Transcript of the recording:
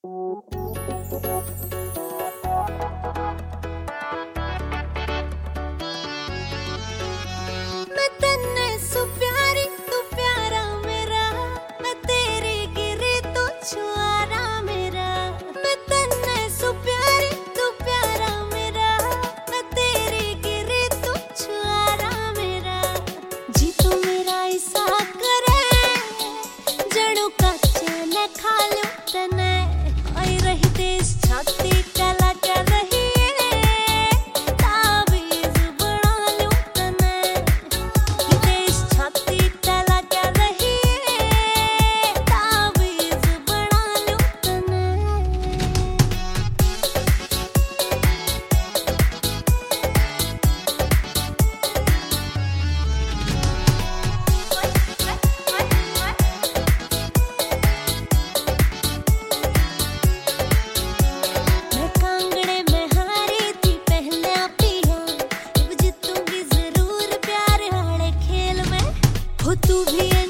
मैं तन्ने सु प्यारी तू प्यारा मेरा, मैं तेरे गिरे तो छुआरा मेरा। मैं तन्ने सु प्यारी तू प्यारा मेरा, मैं तेरे गिरे तो छुआरा मेरा। जी तू मेरा ऐसा करे जड़ों का चैन खा लूं तने, आई रही देश छाती चला कर रही तू भी